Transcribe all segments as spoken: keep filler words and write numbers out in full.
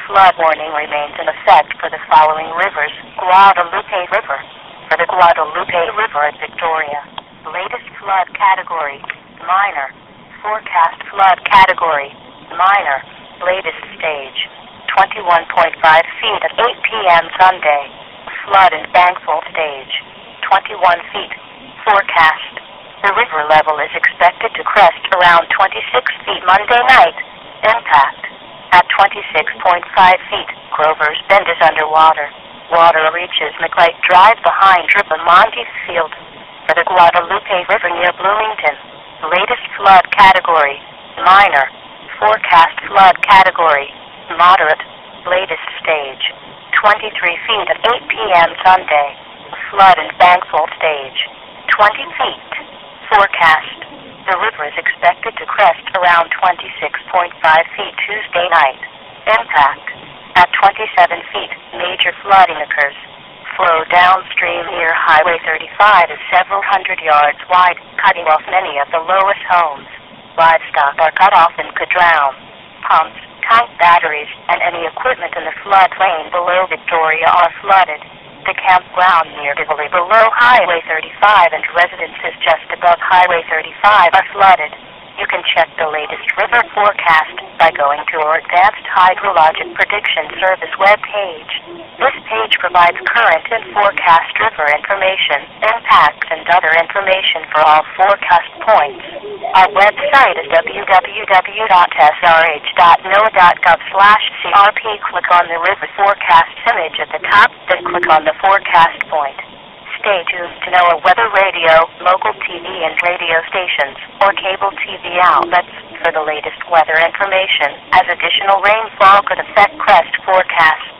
flood warning remains in effect for the following rivers. Guadalupe River. For the Guadalupe River at Victoria. Latest flood category, minor. Forecast flood category, minor. Latest stage, twenty-one point five feet at eight p.m. Sunday. Flood and bankful stage, twenty-one feet. Forecast. The river level is expected to crest around twenty-six feet Monday night. Impact. At twenty-six point five feet, Grover's Bend is underwater. Water reaches McLeod Drive behind Tripamonte Field. For the Guadalupe River near Bloomington. Latest flood category, minor. Forecast flood category, moderate. Latest stage, twenty-three feet at eight p.m. Sunday. Flood and bankful stage, twenty feet. Forecast. The river is expected to crest around twenty-six point five feet Tuesday night. Impact. At twenty-seven feet, major flooding occurs. Flow downstream near Highway thirty-five is several hundred yards wide, cutting off many of the lowest homes. Livestock are cut off and could drown. Pumps, tank batteries, and any equipment in the floodplain below Victoria are flooded. The campground near Tivoli below Highway thirty-five and residences just above Highway thirty-five are flooded. You can check the latest river forecast by going to our Advanced Hydrologic Prediction Service webpage. This page provides current and forecast river information, impacts, and other information for all forecast points. Our website is w w w dot s r h dot n o a dot gov slash c r p. Click on the river forecast image at the top, then click on the forecast point. Stay tuned to NOAA Weather Radio, local T V and radio stations, or cable T V outlets for the latest weather information, as additional rainfall could affect crest forecasts.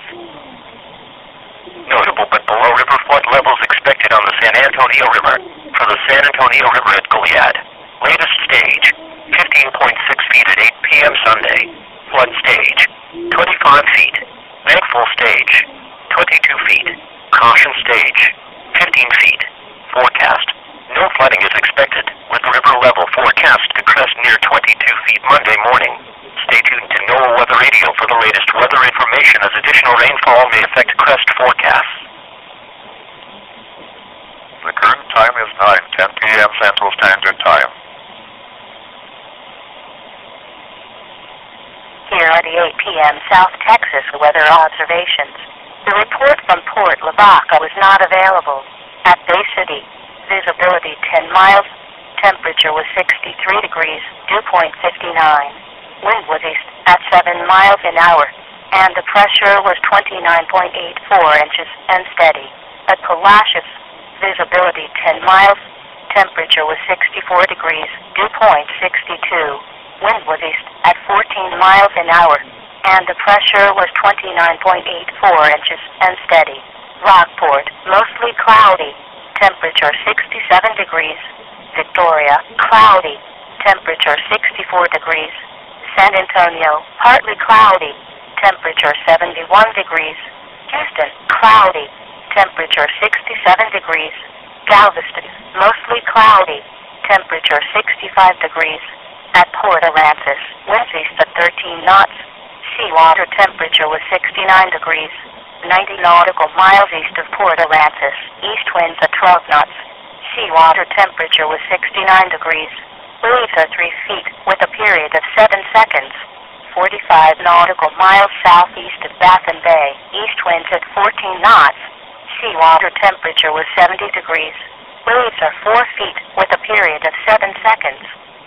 Notable but below river flood levels expected on the San Antonio River. For the San Antonio River at Goliad. Latest stage, fifteen point six feet at eight p.m. Sunday. Flood stage, twenty-five feet. Bankful stage, twenty-two feet. Caution stage, fifteen feet. Forecast. No flooding is expected, with river level forecast to crest near twenty-two feet Monday morning. Stay tuned to NOAA Weather Radio for the latest weather information, as additional rainfall may affect crest forecasts. The current time is nine ten p.m. Central Standard Time. Here are the eight p.m. South Texas weather observations. The report from Port Lavaca was not available. At Bay City, visibility ten miles, temperature was sixty-three degrees, dew point fifty-nine. Wind was east at seven miles an hour, and the pressure was twenty-nine point eight four inches and steady. At Palacios, visibility ten miles, temperature was sixty-four degrees, dew point sixty-two. Wind was east at fourteen miles an hour, and the pressure was twenty-nine point eight four inches and steady. Rockport, mostly cloudy, temperature sixty-seven degrees. Victoria, cloudy, temperature sixty-four degrees. San Antonio, partly cloudy, temperature seventy-one degrees. Houston, cloudy, temperature sixty-seven degrees. Galveston, mostly cloudy, temperature sixty-five degrees. At Port Aransas, winds east at thirteen knots. Seawater temperature was sixty-nine degrees. ninety nautical miles east of Port Aransas, east winds at twelve knots. Seawater temperature was sixty-nine degrees. Waves are three feet, with a period of seven seconds. forty-five nautical miles southeast of Baffin Bay, east winds at fourteen knots. Seawater temperature was seventy degrees. Waves are four feet, with a period of seven seconds.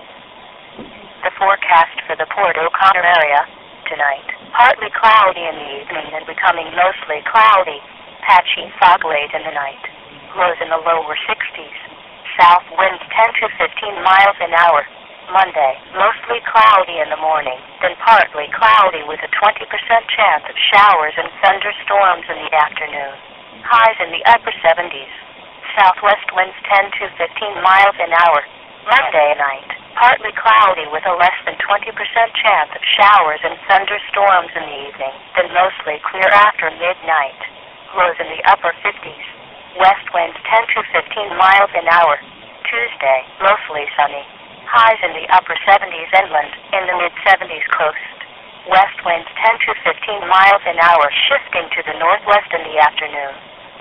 The forecast for the Port O'Connor area tonight. Partly cloudy in the evening and becoming mostly cloudy. Patchy fog late in the night. Lows in the lower sixties. South winds ten to fifteen miles an hour. Monday, mostly cloudy in the morning, then partly cloudy with a twenty percent chance of showers and thunderstorms in the afternoon. Highs in the upper seventies. Southwest winds ten to fifteen miles an hour. Monday night, partly cloudy with a less than twenty percent chance of showers and thunderstorms in the evening, then mostly clear after midnight. Lows in the upper fifties. West winds ten to fifteen miles an hour. Tuesday, mostly sunny. Highs in the upper seventies inland, in the mid seventies coast. west winds ten to fifteen miles an hour, shifting to the northwest in the afternoon.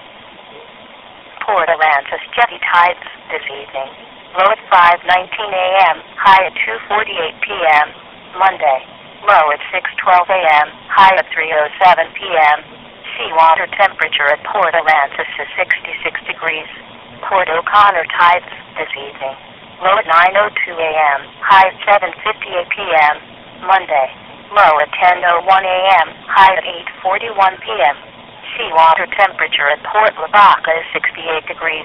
Port Aransas jetty tides this evening. Low at five nineteen a m, high at two forty-eight p m Monday. Low at six twelve a m, high at three oh seven p m Seawater temperature at Port Aransas is sixty-six degrees. Port O'Connor tides this evening. Low at nine oh two a m, high at seven fifty-eight p m Monday. Low at ten oh one a m, high at eight forty-one p m Seawater temperature at Port Lavaca is sixty-eight degrees.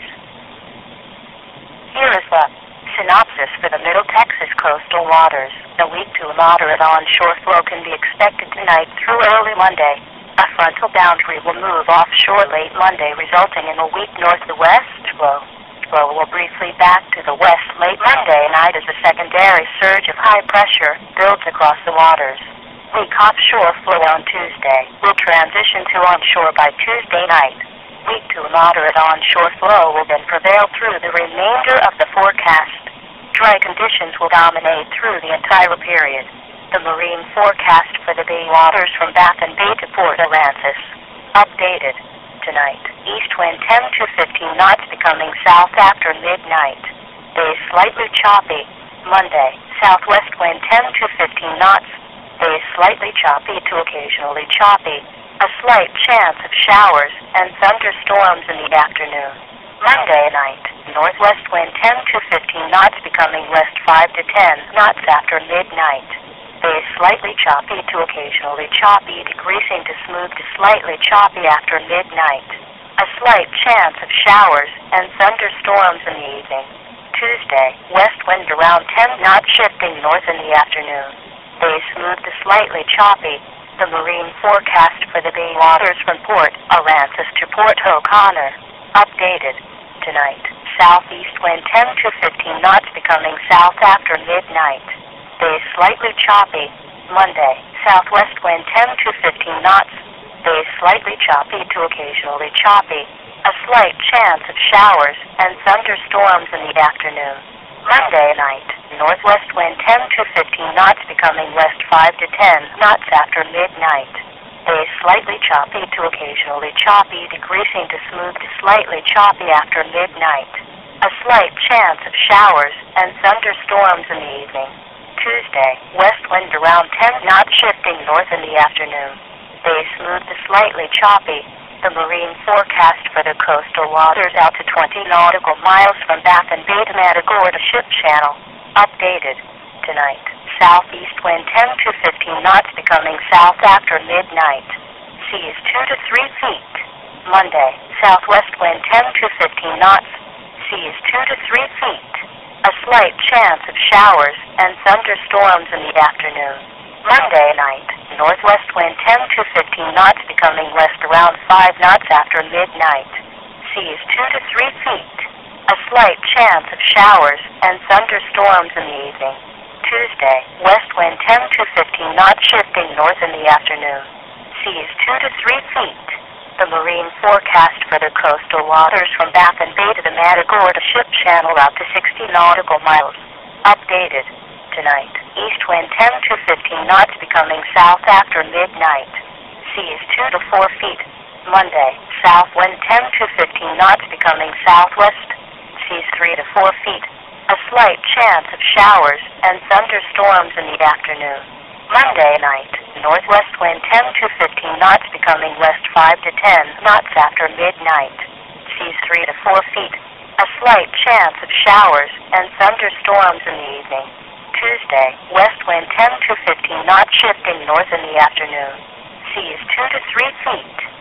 Here is the synopsis for the Middle Texas coastal waters. A weak to moderate onshore flow can be expected tonight through early Monday. A frontal boundary will move offshore late Monday, resulting in a weak north-to-west flow. Flow will briefly back to the west late Monday night as a secondary surge of high pressure builds across the waters. Weak offshore flow on Tuesday will transition to onshore by Tuesday night. Weak to moderate onshore flow will then prevail through the remainder of the forecast. Dry conditions will dominate through the entire period. The marine forecast for the bay waters from Baffin Bay to Port Aransas. Updated tonight. East wind ten to fifteen knots, becoming south after midnight. Bay slightly choppy. Monday. Southwest wind ten to fifteen knots. Bay slightly choppy to occasionally choppy. A slight chance of showers and thunderstorms in the afternoon. Monday night. Northwest wind ten to fifteen knots, becoming west five to ten knots after midnight. Bay slightly choppy to occasionally choppy, decreasing to smooth to slightly choppy after midnight. A slight chance of showers and thunderstorms in the evening. Tuesday. West wind around ten knots, shifting north in the afternoon. Bay smooth to slightly choppy. The marine forecast for the bay waters from Port Aransas to Port O'Connor. Updated tonight. Southeast wind ten to fifteen knots, becoming south after midnight. Bay slightly choppy. Monday. Southwest wind ten to fifteen knots. Bay slightly choppy to occasionally choppy. A slight chance of showers and thunderstorms in the afternoon. Monday night. Northwest wind ten to fifteen knots, becoming west five to ten knots after midnight. Bay slightly choppy to occasionally choppy, decreasing to smooth to slightly choppy after midnight. A slight chance of showers and thunderstorms in the evening. Tuesday. West wind around ten knots, shifting north in the afternoon. Bay smooth to slightly choppy. The marine forecast for the coastal waters out to twenty nautical miles from Baffin Bay to Matagorda Ship Channel. Updated tonight. Southeast wind ten to fifteen knots, becoming south after midnight. Sea is two to three feet. Monday. Southwest wind ten to fifteen knots. Sea is two to three feet. A slight chance of showers and thunderstorms in the afternoon. Monday night. Northwest wind ten to fifteen knots, becoming west around five knots after midnight. Sea is two to three feet. A slight chance of showers and thunderstorms in the evening. Tuesday. West wind ten to fifteen knots, shifting north in the afternoon. Sea is two to three feet. The marine forecast for the coastal waters from Baffin Bay to the Matagorda Ship Channel out to sixty nautical miles. Updated tonight. East wind ten to fifteen knots, becoming south after midnight. Sea is two to four feet. Monday. South wind ten to fifteen knots, becoming southwest. Sea is three to four feet. A slight chance of showers and thunderstorms in the afternoon. Monday night. Northwest wind ten to fifteen knots, becoming west five to ten knots after midnight. Sea is three to four feet. A slight chance of showers and thunderstorms in the evening. Tuesday. West wind ten to fifteen knots, shifting north in the afternoon. Sea is two to three feet.